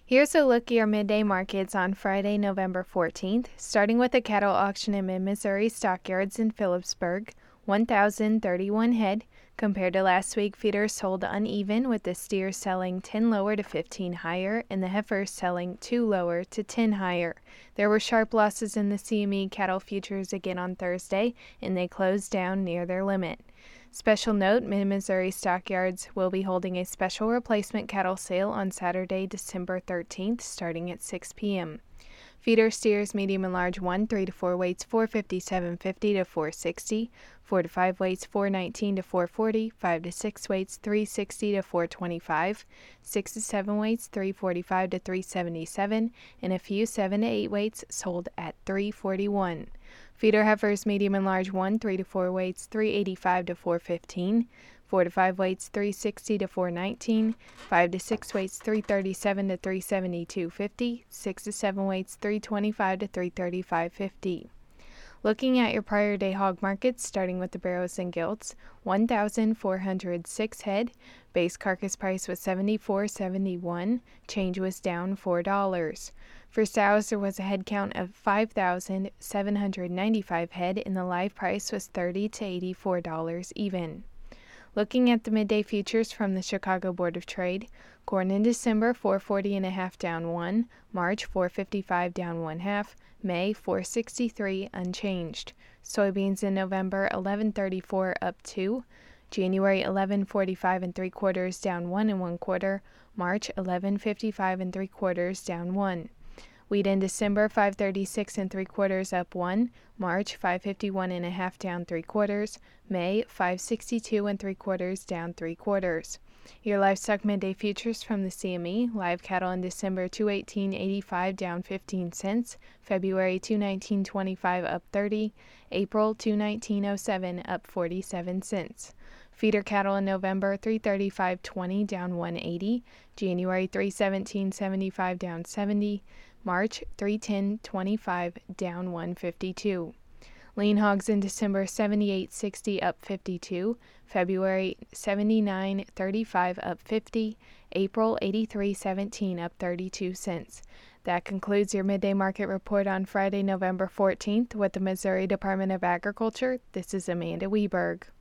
Here's a look at your midday markets on Friday, November 14th, starting with the cattle auction in Mid-Missouri stockyards in Phillipsburg. 1,031 head. Compared to last week, feeders sold uneven, with the steers selling 10 lower to 15 higher and the heifers selling 2 lower to 10 higher. There were sharp losses in the CME cattle futures again on Thursday, and they closed down near their limit. Special note, Mid-Missouri stockyards will be holding a special replacement cattle sale on Saturday, December 13th, starting at 6 p.m. Feeder steers, medium and large 1, 3 to 4 weights, 457.50 to 460, 4 to 5 weights, 419 to 440, 5 to 6 weights, 360 to 425, 6 to 7 weights, 345 to 377, and a few 7 to 8 weights sold at 341. Feeder heifers, medium and large 1, 3 to 4 weights, 385 to 415, 4 to 5 weights, 360 to 419, 5 to 6 weights, 337 to 372.50, 6 to 7 weights, 325 to 335.50. Looking at your prior day hog markets, starting with the barrows and gilts, 1,406 head. Base carcass price was $74.71. Change was down $4. For sows, there was a head count of 5,795 head, and the live price was $30 to $84 even. Looking at the midday futures from the Chicago Board of Trade, corn in December 440.5 down 1, March 455 down 1/2, May 463 unchanged. Soybeans in November 1134 up 2, January 1145 3/4 down 1 1/4, March 1155 3/4 down 1. Wheat in December 536 3/4 up 1, March 551.5 down 3/4, May 562 3/4 down 3/4. Your livestock midday futures from the CME: live cattle in December 218.85 down 15 cents, February 219.25 up 30, April 219.07 up 47 cents. Feeder cattle in November 335.20 down 180, January 317.75 down 70, March 310.25 down 152. Lean hogs in December 78.60 up 52, February 79.35 up 50, April 83.17 up 32 cents. That concludes your midday market report on Friday, November 14th with the Missouri Department of Agriculture. This is Amanda Weberg.